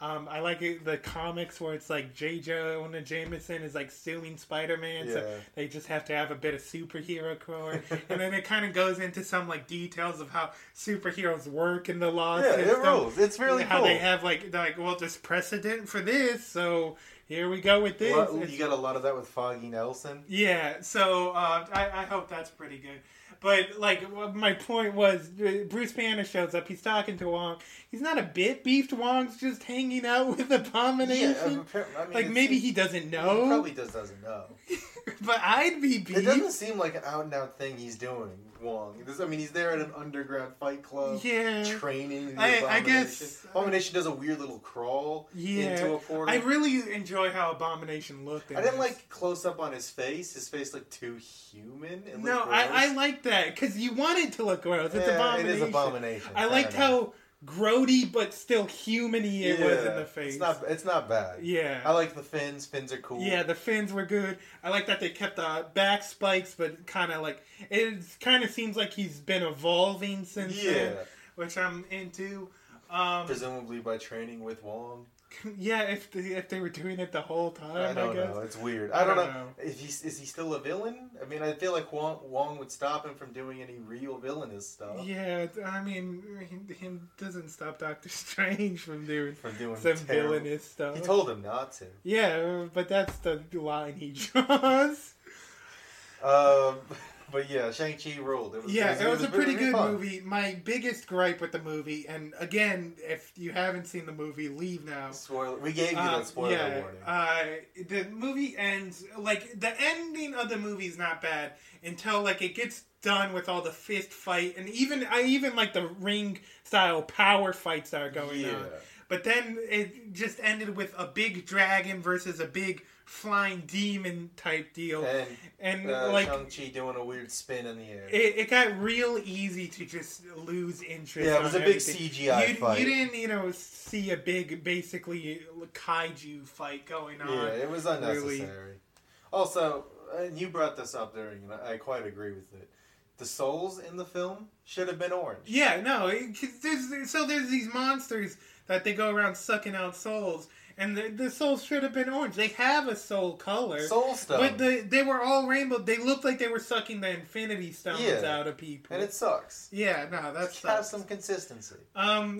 Um, I like it, the comics where it's like J. Jonah Jameson is like suing Spider-Man, Yeah. so they just have to have a bit of superhero core. And then it kind of goes into some like details of how superheroes work in the law Yeah, system. it rules. It's really how cool. they have like, they're like, well, there's precedent for this, so here we go with this. Well, It's- you got a lot of that with Foggy Nelson. yeah, so uh, I, I hope that's pretty good. But, like, my point was, Bruce Banner shows up, he's talking to Wong. He's not a bit beefed, Wong's just hanging out with Abomination. Yeah, appar- I mean, like, it maybe seems- he doesn't He know. probably just doesn't know. But I'd be It beefed. doesn't seem like an out and out thing he's doing, Wong. This, I mean, he's there at an underground fight club, Yeah. training the I- I Abomination. guess- Abomination does a weird little crawl Yeah. into a portal. I really enjoy how Abomination looked in I didn't this. like close up on his face. His face looked too human. It No, looked I, I gross. like that, because you want it to look gross. It's Yeah, Abomination. it is Abomination. I Fair liked enough. how grody but still human-y it was in Yeah, the face. It's not. It's not bad. Yeah. I like the fins. Fins are cool. Yeah, the fins were good. I like that they kept the back spikes, but kind of like it kind of seems like he's been evolving since then, Yeah. which I'm into. Um, Presumably by training with Wong. yeah, if they, if they were doing it the whole time, I I, don't guess. know. It's weird. I I don't, don't know. know. If he's, is he still a villain? I mean, I feel like Wong, Wong would stop him from doing any real villainous stuff. Yeah, I mean, he, he doesn't stop Doctor Strange from doing From doing some terrible- villainous stuff. He told him not to. Yeah, but that's the line he draws. Um, but yeah, Shang-Chi ruled. It was, Yeah, it was, a pretty really good fun. movie. My biggest gripe with the movie, and again, if you haven't seen the movie, leave now. Spoiler. We gave you Uh, that spoiler yeah, warning. uh, the movie ends like the ending of the movie is not bad until like it gets done with all the fist fight, and even I even like the ring style power fights that are going Yeah. on. But then it just ended with a big dragon versus a big flying demon type deal, and and uh, like. Shang-Chi doing a weird spin in the air. It, it got real easy to just lose interest. Yeah, it was on a big everything. C G I you, fight. You didn't, you know, see a big, basically kaiju fight going on. Yeah, it was unnecessary. really. Also, and you brought this up during, and I quite agree with it. The souls in the film should have been orange. Yeah, no. It, 'cause there's, so there's these monsters that they go around sucking out souls, and the, the souls should have been orange. They have a soul color. Soul Stone. But the, they were all rainbow. They looked like they were sucking the Infinity Stones Yeah. out of people. And it sucks. yeah, no, that's Just have some consistency. Um,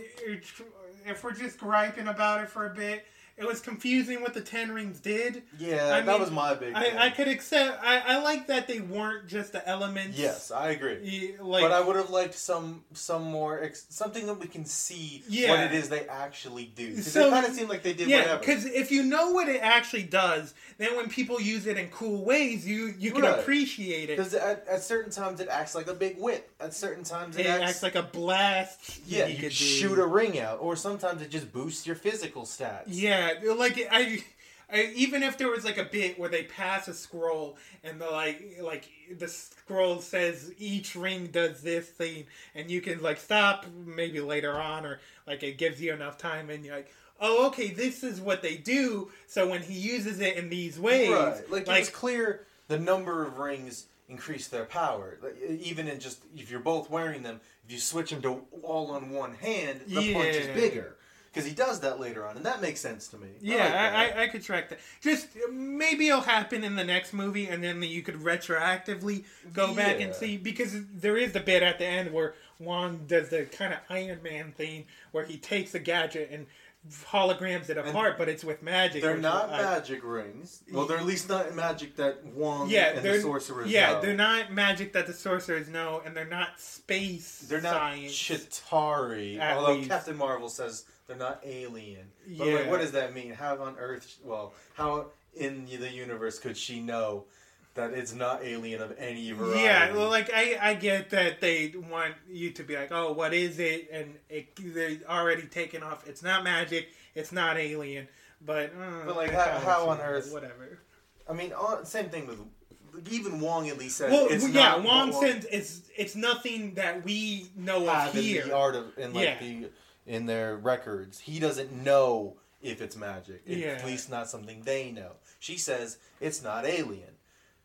if we're just griping about it for a bit, it was confusing what the Ten Rings did. Yeah, I that mean, was my big thing. I, I could accept. I, I like that they weren't just the elements. Yes, I agree. Y- Like, but I would have liked some some more ex- something that we can see Yeah. what it is they actually do. 'Cause So- it kind of seemed like they did yeah, whatever. because if you know what it actually does, then when people use it in cool ways, you you can Right. appreciate it. Because at, at certain times it acts like a big whip. At certain times It it, acts, acts like a blast. yeah, you you could do. shoot a ring out, or sometimes it just boosts your physical stats. Yeah, like I, I, even if there was like a bit where they pass a scroll and the like, like the scroll says each ring does this thing, and you can like stop maybe later on, or like it gives you enough time, and you're like, oh, okay, this is what they do. So when he uses it in these ways, Right. Like, like it was clear the number of rings increase their power. Like, even in just if you're both wearing them, if you switch them to all on one hand, the punch is Yeah. bigger. Because he does that later on, and that makes sense to me. yeah, like I, that. I, I could track that. Just maybe it'll happen in the next movie, and then you could retroactively go back and Yeah. see, because there is the bit at the end where Wong does the kind of Iron Man thing where he takes a gadget and holograms it apart, but it's with magic. They're which not I- magic rings. Well, they're at least not magic that Wong Yeah, and they're the sorcerers yeah, know. they're not magic that the sorcerers know, and they're not space They're not science. Chitauri. At Although least. Captain Marvel says they're not alien. But Yeah. like, what does that mean? How on Earth? Well, how in the universe could she know that it's not alien of any variety? Yeah, well, like I, I get that they want you to be like, oh, what is it? And it, they're already taken off. It's not magic. It's not alien. But, uh, But, like, I how- kinda how see on it, Earth- Whatever. I mean, on, same thing with even Wong. At least says Well, it's yeah, not Wong what says it's it's nothing that we know of have in here. the art of in like Yeah. the in their records. He doesn't know if it's magic. It's Yeah. at least not something they know. She says it's not alien.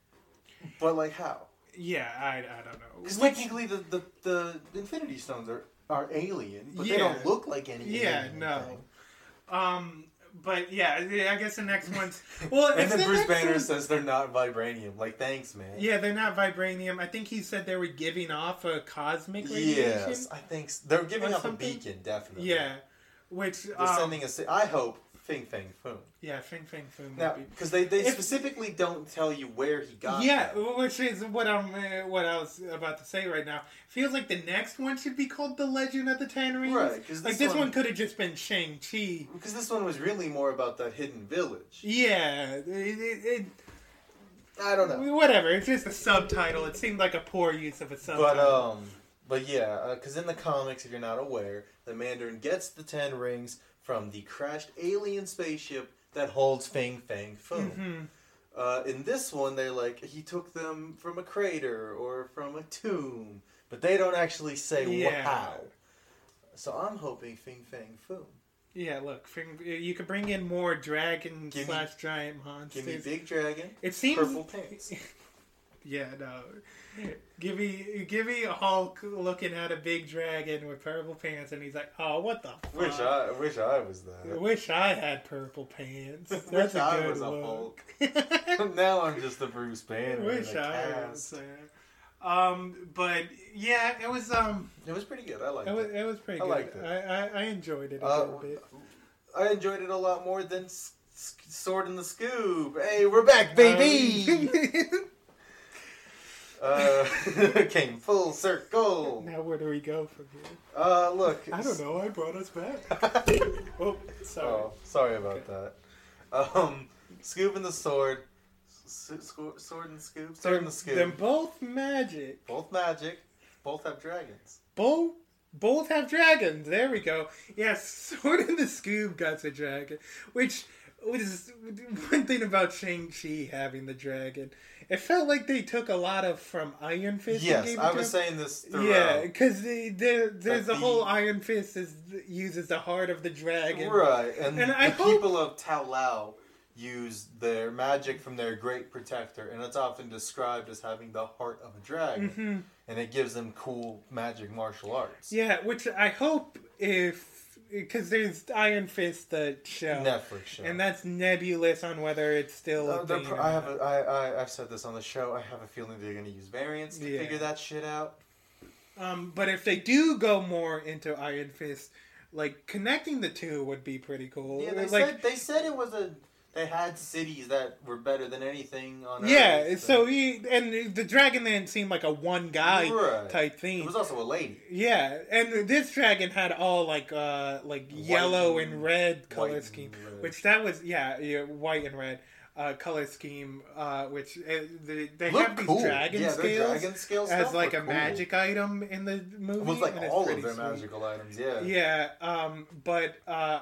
But like how? Yeah, I, I don't know. Because technically the, the the Infinity Stones are are alien, but they Yeah. don't look like any. Yeah, alien no. thing. Um, but yeah, I guess the next one's well. And it's then the Bruce next Banner one- says they're not vibranium. Like, thanks, man. Yeah, they're not vibranium. I think he said they were giving off a cosmic radiation. Yes, I think so. They're giving Or off something? a beacon, definitely. Yeah, which They're um, sending a. si- I hope Fing Fang Foom. yeah, Fing Fang Foom. Now, would be. because they, they If- specifically don't tell you where he got. Yeah, them. which is what I'm uh, what I was about to say right now. Feels like the next one should be called The Legend of the Ten Rings. Right, 'cause like this this one- one, could have just been Shang-Chi. Because this one was really more about that hidden village. Yeah, it, it, I don't it, know. whatever. It's just a subtitle. It seemed like a poor use of a subtitle. But um, but yeah, because in the comics, if you're not aware, the Mandarin gets the Ten Rings from the crashed alien spaceship that holds Fing Fang Foom. Mm-hmm. Uh, in this one, they're like he took them from a crater or from a tomb, but they don't actually say Yeah. how. So I'm hoping Fing Fang Foom. Yeah, look, Fing, you could bring in more dragon Give me- slash giant monsters. Give me big dragon. It seems- purple pants. Yeah, no. Give me, give me a Hulk looking at a big dragon with purple pants, and he's like, "Oh, what the fuck? Wish I wish I was I that. wish I had purple pants. That's Wish a I good was a look. Hulk. Now I'm just a Bruce Banner. wish in a I cast. was there. Um, but yeah, it was um, It was pretty good. I liked it it. was it was pretty I good. liked it. I, I I enjoyed it a Uh, little bit. I enjoyed it a lot more than S- S- Sword in the Scoop. Hey, we're back, baby! uh, came full circle. Now where do we go from here? Uh, look. I don't know. I brought us back. oh, sorry. Oh, sorry about that. Um, Scoop and the Sword. S- S- sword and Scoop? Sword and the Scoop. They're both magic. Both magic. Both have dragons. Both both have dragons. There we go. Yes, Sword in the Scoob got a dragon, which was one thing about Shang-Chi having the dragon. It felt like they took a lot of from Iron Fist. and Yes, gave it I to was him. saying this throughout. Yeah, because the, the, there's That a whole the- Iron Fist is uses the heart of the dragon. Right, and, And the I hope- people of Tao Lao use their magic from their great protector, and it's often described as having the heart of a dragon, Mm-hmm. and it gives them cool magic martial arts. Yeah, which I hope if because there's Iron Fist the show, Netflix show. and that's nebulous on whether it's still Uh, a they're thing. pr- or I have not. a, I, I, I've said this on the show. I have a feeling they're going to use variants to Yeah. figure that shit out. Um, but if they do go more into Iron Fist, like connecting the two would be pretty cool. Yeah, they like, said they said it was a. They had cities that were better than anything on Earth. yeah. So he and the dragon didn't seem like a one guy Right. type thing. It was also a lady. Yeah, and this dragon had all like uh like yellow and- and red color white and scheme, red. which that was yeah, yeah white and red uh color scheme, uh which uh, they, they Look have these cool. dragon Yeah, their scales dragon scale as stuff like a look cool. magic item in the movie. It was like and it's all of pretty their sweet. magical items. Yeah. Yeah, um, but uh,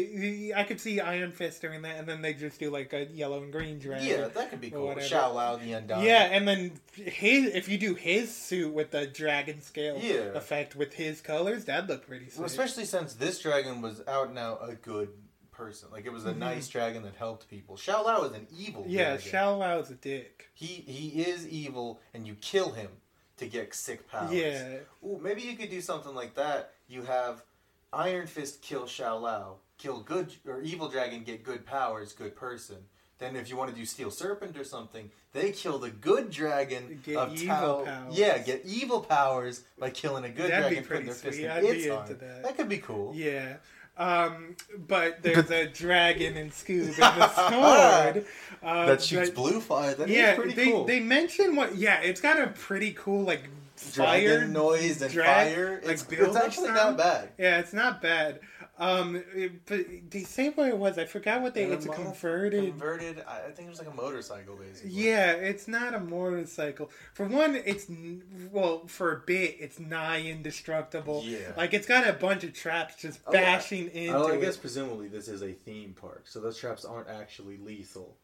I I could see Iron Fist doing that, and then they just do like a yellow and green dragon. Yeah, that could be or cool. whatever. Shao Lao the Undying. Yeah, and then his if you do his suit with the dragon scale Yeah. effect with his colors, that'd look pretty sweet. Well, especially since this dragon was out now a good person. Like, it was a nice dragon that helped people. Shao Lao is an evil Mm-hmm. yeah, dragon. Shao Lao's a dick. He, he is evil, and you kill him to get sick powers. Yeah. Ooh, maybe you could do something like that. You have Iron Fist kill Shao Lao, kill good or evil dragon, get good powers, good person. Then if you want to do Steel Serpent or something, they kill the good dragon Get of evil Tao. powers. Yeah, get evil powers by killing a good That'd be dragon, putting pretty their fist sweet. in I'd its be arm. into that. That could be cool. Yeah. Um, but there's a dragon and Scoob in the sword. Uh, That shoots that- blue fire. That is yeah, pretty they, cool. they mentioned what. Yeah, it's got a pretty cool like fire Dragon noise and drag- fire. like, It's, it's build-up actually sound. not bad. Yeah, it's not bad. Um, it- but they say what it was. I forgot what they. And It's a mod- converted. Converted. I I think it was like a motorcycle, basically. Yeah, it's not a motorcycle. For one, it's n- well for a bit, it's nigh indestructible. Yeah. like it's got a bunch of traps just Oh, I- bashing into Oh, I it. guess presumably this is a theme park, so those traps aren't actually lethal.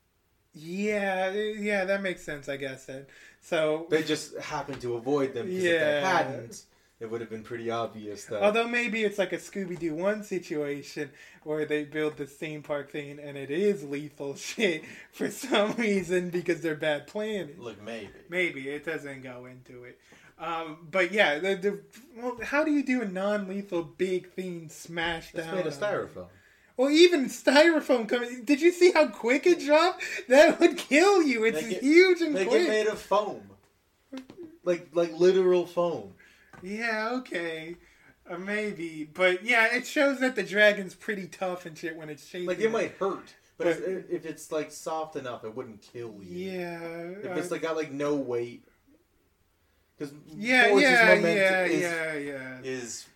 Yeah, yeah, that makes sense. I guess then. So They just happen to avoid them because if they Yeah. hadn't, it would have been pretty obvious that. although maybe it's like a Scooby Doo one situation where they build the theme park thing and it is lethal shit for some reason because they're bad planning. Look, maybe. Maybe it doesn't go into it. Um, but yeah, the, the well, how do you do a non-lethal big thing smash it's down? made of on it? styrofoam. Well, even styrofoam coming. Did you see how quick it dropped? That would kill you. It's Make it- huge and Make quick. it made of foam. Like, like literal foam. Yeah, okay. Uh, maybe. But yeah, it shows that the dragon's pretty tough and shit when it's chasing. Like, it might hurt. But, But- if, if it's, like, soft enough, it wouldn't kill you. Yeah. If uh, it's, like, got, like, no weight. Because yeah, force's yeah, momentum yeah, is, yeah, yeah. is...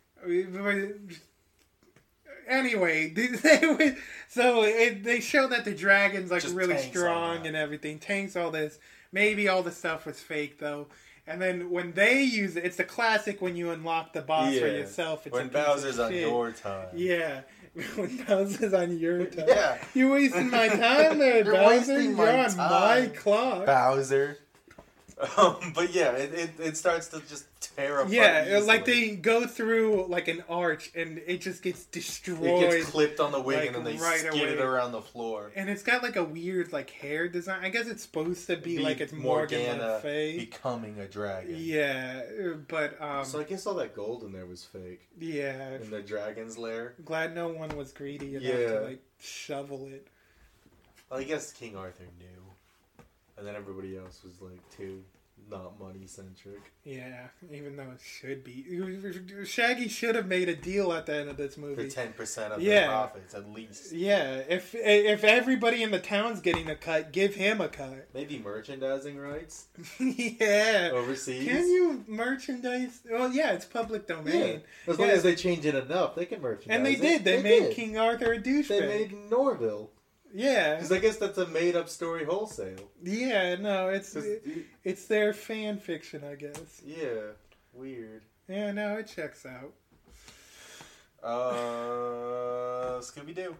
Anyway, they, so it, they show that the dragon's like Just really tanks all strong that. and everything. Tanks all this. Maybe all the stuff was fake though. And then when they use it, it's the classic when you unlock the boss for yourself. It's when a piece of Bowser's on shit. your time. Yeah. When Bowser's on your time. Yeah. You're wasting my time there, You're Bowser. wasting You're my on time. my clock. Bowser. Um, but yeah, it, it, it starts to just tear apart. Yeah, easily. like they go through like an arch and it just gets destroyed. It gets clipped on the wing like, and then they right skid away. it around the floor. And it's got like a weird like hair design. I guess it's supposed to be, Be like it's Morgan Le Morgana Fay. becoming a dragon. Yeah, but um, So I guess all that gold in there was fake. yeah. In the dragon's lair. Glad no one was greedy enough Yeah. to like shovel it. Well, I guess King Arthur knew. And then everybody else was like too not money centric. Yeah, even though it should be. Shaggy should have made a deal at the end of this movie. For ten percent of Yeah. the profits at least. Yeah, if if everybody in the town's getting a cut, give him a cut. Maybe merchandising rights Yeah. overseas. Can you merchandise? Well, yeah, it's public Yeah. domain. As long Yeah. as they change it enough, they can merchandise And they it. did. They, made did. King Arthur a douchebag. They made Norville. Yeah. Because I guess that's a made up story wholesale. Yeah, no, it's 'Cause it, you- it's their fan fiction, I guess. Yeah. Weird. Yeah, no, it checks out. Uh, Scooby Doo.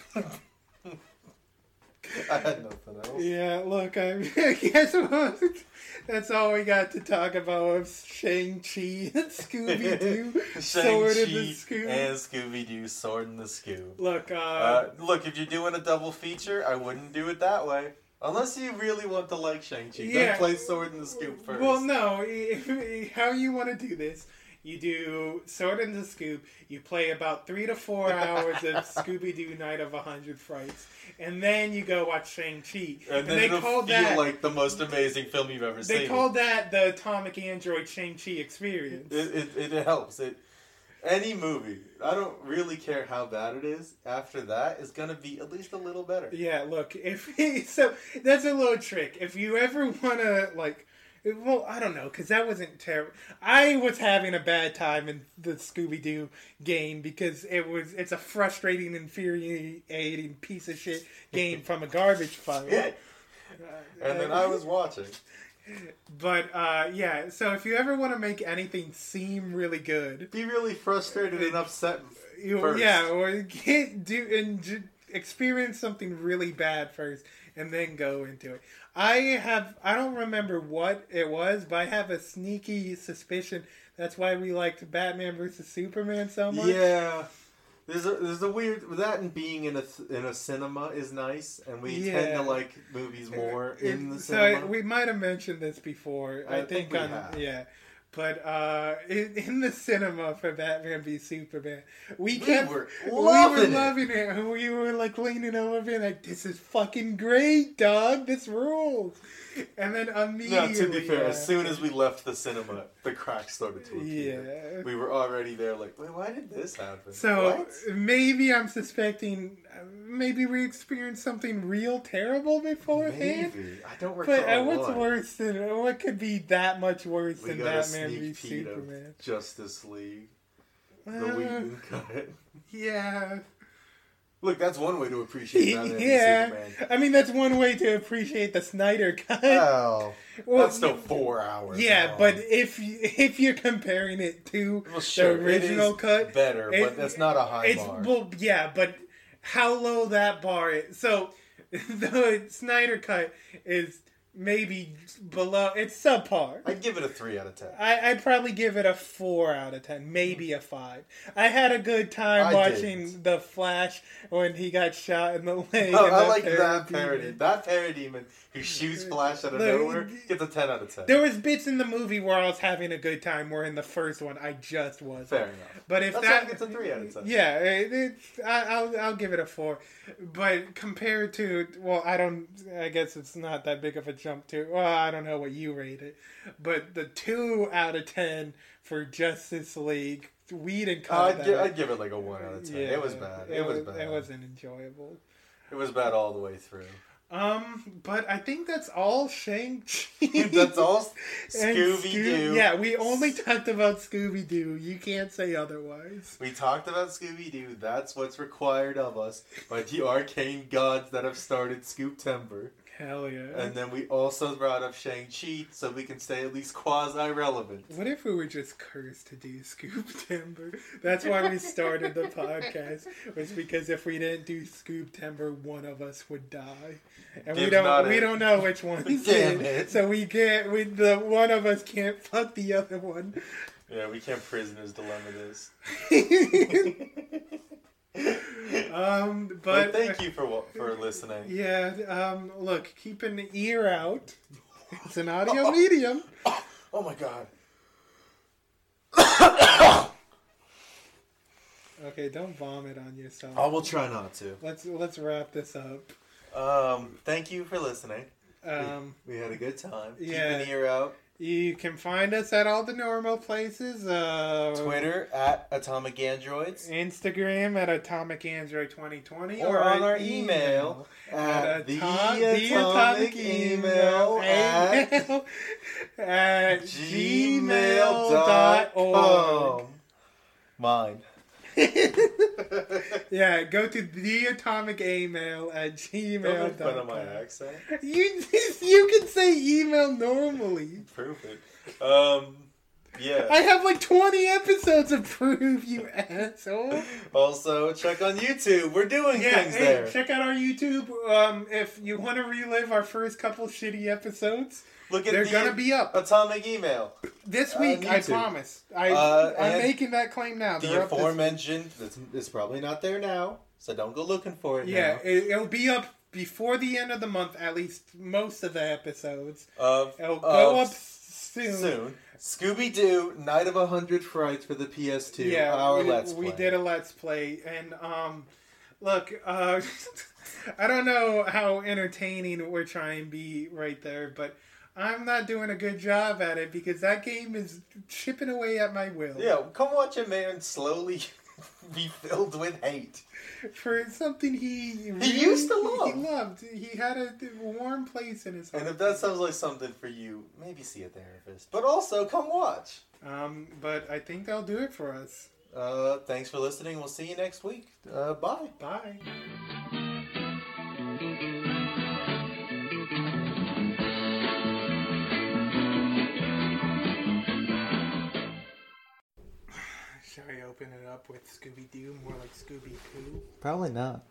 I had nothing else. Yeah, look, I guess that's all we got to talk about of Shang-Chi and Scooby-Doo. Sword in the Shang-Chi Scoob. and Scooby Doo, Sword in the Scoob. Look, uh, Uh, look, if you're doing a double feature, I wouldn't do it that way. Unless you really want to like Shang-Chi. Yeah. Then play Sword in the Scoop first. well, no, if, how you want to do this, you do Sword in the Scoop, you play about three to four hours of Scooby-Doo Night of a Hundred Frights, and then you go watch Shang-Chi. And then they it'll called feel that, like the most amazing film you've ever They seen. called that the Atomic Android Shang-Chi experience. It, it, it helps. It Any movie, I don't really care how bad it is, after that, is going to be at least a little better. Yeah, look, if so, that's a little trick. If you ever want to, like, well, I don't know, because that wasn't terrible. I was having a bad time in the Scooby-Doo game because it was, it's a frustrating, infuriating piece of shit game from a garbage file. And then I was watching. But, uh, yeah, so if you ever want to make anything seem really good, Be really frustrated and upset you, first. yeah, or get, do, and j- experience something really bad first, and then go into it. I have, I don't remember what it was, but I have a sneaky suspicion that's why we liked Batman versus Superman so much. Yeah. There's a there's a weird that and being in a in a cinema is nice, and we Yeah. tend to like movies more in the so cinema. we might have mentioned this before. I, I think, think we on have. yeah. But uh, in, in the cinema for Batman v Superman, we We kept were we were loving it. loving it. And we were like leaning over, being like, "This is fucking great, dog. This rules." And then No, immediately, to be fair, yeah. as soon as we left the cinema, the cracks started to appear. Yeah. We were already there like, wait, why did this happen? So What? maybe I'm suspecting, uh, maybe we experienced something real terrible beforehand. Maybe. I don't recall But uh, what's what. worse than what could be that much worse We than got a Batman v sneak peek Superman? of Justice League. The Uh, Whedon cut. Yeah. Look, that's one way to appreciate Batman v Yeah, Superman. I mean that's one way to appreciate the Snyder cut. Well, Well, that's still four hours. yeah, long. but if you, if you're comparing it to Well, sure, the original it is cut, better, it- but that's not a high it's, bar. Well, yeah, but how low that bar is. So the Snyder cut is maybe below. It's subpar. I'd give it a three out of ten. I, I'd probably give it a four out of ten, maybe a five. I had a good time I watching didn't. The Flash when he got shot in the leg. Oh, and I the like that parademon. parody. That parademon who shoots Flash out of Look, nowhere gets a ten out of ten. There was bits in the movie where I was having a good time, where in the first one I just wasn't. Fair enough. But if That's that why it gets a three out of ten. Yeah, it, it's, I, I'll I'll give it a four. But compared to, well, I don't. I guess it's not that big of a jump to. Well, I don't know what you rate it, but the two out of ten for Justice League, Whedon cut I'd, that. gi- I'd give it like a one out of ten. Yeah, it was bad. It, It, was, was bad. It wasn't enjoyable. It was bad all the way through. Um, but I think that's all Shang-Chi. That's all And Scooby Doo. Scoo- Yeah, we only talked about Scooby Doo. You can't say otherwise. We talked about Scooby Doo. That's what's required of us by the arcane gods that have started Scoop-Timber. Hell yeah. And then we also brought up Shang-Chi so we can stay at least quasi-relevant. What if we were just cursed to do Scoop Timber? That's why we started the podcast. Was because if we didn't do Scoop Timber, one of us would die, and we Gibbs don't. not We it. don't know which one. Damn it. So we can't. We the one of us can't fuck the other one. Yeah, we can't prisoner's dilemma this. Um, But but thank you for wa- for listening. yeah. Um, look, keep an ear out. It's an audio medium. Oh my god. Okay, don't vomit on yourself. I will try not to. Let's let's wrap this up. Um, thank you for listening. Um, We had a good time. Yeah. Keep an ear out. You can find us at all the normal places. Uh, Twitter at Atomic Androids. Instagram at Atomic Android twenty twenty. Or on our email at the atomic email at at gmail dot com. Mine. Yeah, go to the atomic email at Don't gmail make dot com. fun of my accent. You you can say email normally. Prove it. Um, yeah. I have like twenty episodes of proof, you asshole. Also, check on YouTube. We're doing Yeah, things hey, there. check out our YouTube. Um, if you want to relive our first couple shitty episodes, Look at they're the gonna be up Atomic email. this on week. I YouTube. promise. I Uh, I'm and making that claim now. They're The up this aforementioned. It's, it's probably not there now, so don't go looking for it week. Yeah, now. it, it'll be up before the end of the month. At least most of the episodes. Of, It'll of go up soon. soon. Scooby Doo Night of a Hundred Frights for the P S two. Yeah, our we, Let's we Play. did a Let's Play, and um, look, uh, I don't know how entertaining we're trying to be right there, but I'm not doing a good job at it because that game is chipping away at my will. Yeah, come watch a man slowly be filled with hate. For something he really, used to love. He loved. He had a warm place in his heart. And if that sounds like something for you, maybe see a therapist. But also, come watch. Um, but I think they'll do it for us. Uh, thanks for listening. We'll see you next week. Uh, bye. Bye. Shall I open it up with Scooby Doo, more like Scooby Poo? Probably not.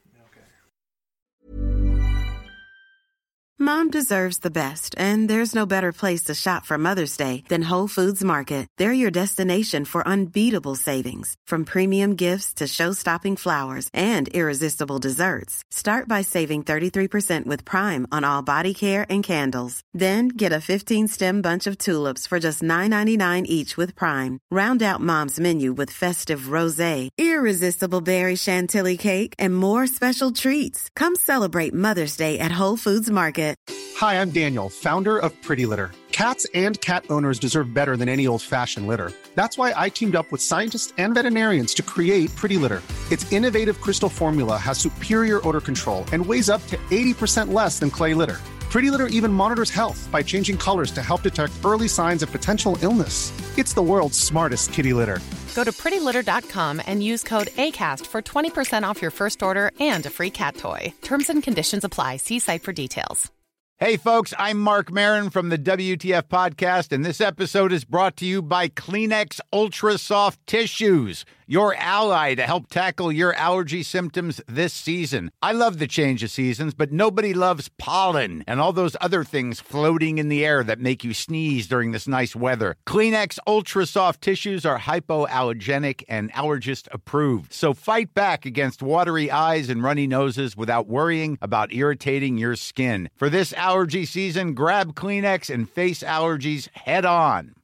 Okay. Mom deserves the best, and there's no better place to shop for Mother's Day than Whole Foods Market. They're your destination for unbeatable savings, from premium gifts to show-stopping flowers and irresistible desserts. Start by saving thirty-three percent with Prime on all body care and candles. Then get a fifteen-stem bunch of tulips for just nine ninety-nine each with Prime. Round out Mom's menu with festive rosé, irresistible berry chantilly cake, and more special treats. Come celebrate Mother's Day at Whole Foods Market. Hi, I'm Daniel, founder of Pretty Litter. Cats and cat owners deserve better than any old-fashioned litter. That's why I teamed up with scientists and veterinarians to create Pretty Litter. Its innovative crystal formula has superior odor control and weighs up to eighty percent less than clay litter. Pretty Litter even monitors health by changing colors to help detect early signs of potential illness. It's the world's smartest kitty litter. Go to pretty litter dot com and use code ACAST for twenty percent off your first order and a free cat toy. Terms and conditions apply. See site for details. Hey, folks, I'm Mark Maron from the W T F Podcast, and this episode is brought to you by Kleenex Ultra Soft Tissues, your ally to help tackle your allergy symptoms this season. I love the change of seasons, but nobody loves pollen and all those other things floating in the air that make you sneeze during this nice weather. Kleenex Ultra Soft Tissues are hypoallergenic and allergist approved. So fight back against watery eyes and runny noses without worrying about irritating your skin. For this allergy season, grab Kleenex and face allergies head on.